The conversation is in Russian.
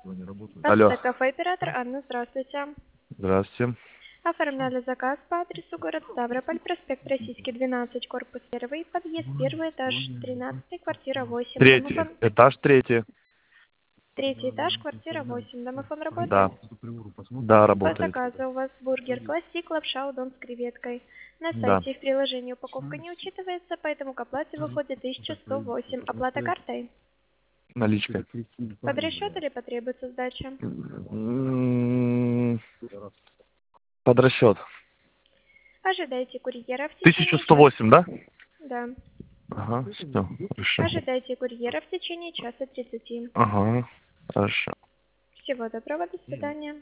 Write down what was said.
Алло. Кафе «Оператор». Анна, здравствуйте. Здравствуйте. Оформляли заказ по адресу город Ставрополь, проспект Российский, 12, корпус 1, подъезд 1, этаж 13, квартира 8. Третий. Этаж третий. Третий этаж, квартира 8. Домофон работает? Да. Да, По работает. заказу у вас бургер классик, лапша, удон с креветкой. На Да. сайте и в приложении упаковка не учитывается, поэтому к оплате выходит 1108. Оплата картой? Наличка. Под расчет или потребуется сдача? Под расчет. Ожидайте курьера в течение часа. 1108, да? Да. Ага, все, хорошо. Ожидайте курьера в течение часа 30. Ага, хорошо. Всего доброго, до свидания.